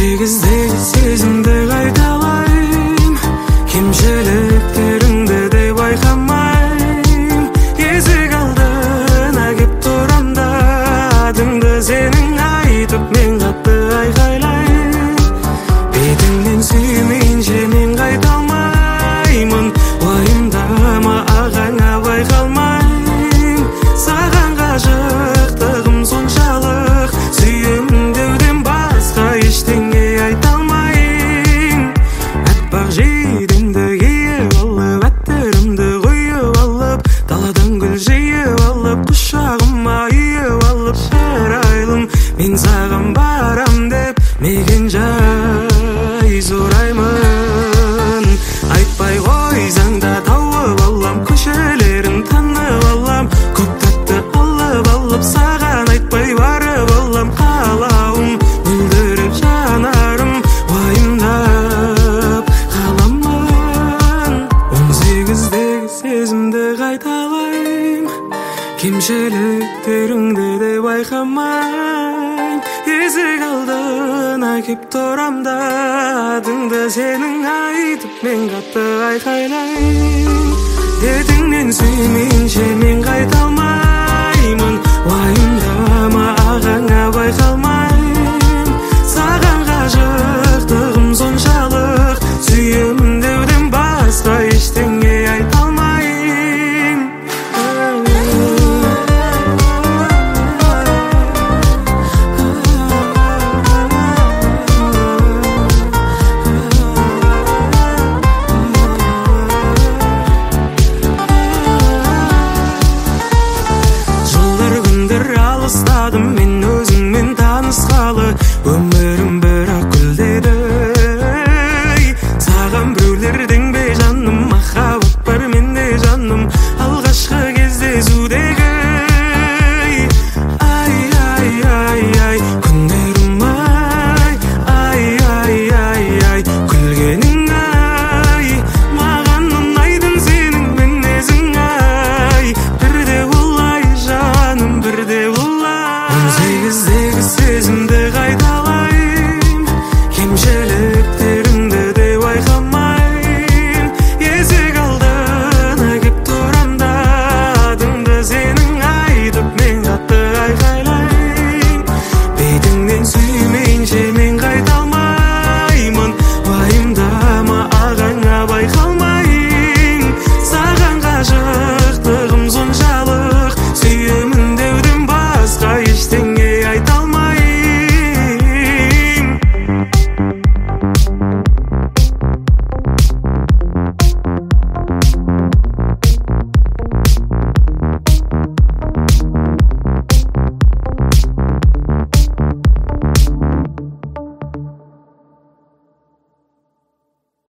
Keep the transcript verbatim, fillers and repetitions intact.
сегіздегі сезімді қайталайым, кемшіліктеріңді де байқамайым. Есік алдына кеп тұрам да, атыңды сенің айтып мен қатты айқайлайым. Бетіңнен сүймейінше мен қайта алмаймын, уайымдама ағаңа байқалмайым. Саған ғашықтығым соншалық, сүйемін деуден басқа ештеңе айта алмайын. Аппақ жейдемді киіп алып, әттерімді құйып алып, даладан гүл жиып алып, құшағыма үйіп алып, шырайлым мен саған барам деп мекен жай сұраймын. Айтпай қойсаң да тауып алам, көшелерін танып алам, көк тәтті алып алып, саған айтпай барып алам. Қалауым мөлдіреп жанарым, уайымдап қаламын. Он сегіздегі сезімді қайталайым, кемшіліктеріңді де байқамайым. Есік алдына кеп тұрам да, атыңды сенің айтып мен қатты айқайлайым. Бетіңнен сүймейінше мен қайта алмаймын, уайымдама ағаңа байқалмайым. Саған ғашықтығым соншалық, сүйемін деуден басқа ештеңе айта алмайын. Жылдар күндер алыстадым мен өзіңмен танысқалы, өмірім бірақ гүлдеді. Саған біреулердің бе жаным, махаббат бар менде жаным, алғашқы кездесудегі. Ай, ай, ай, ай, күндерім ай, ай, ай, ай, ай, күлгенің ай, маған ұнайтын сенің мінезің ай. Бірде олай жаным, бірде олай. Он сегіздегі сезімді қайта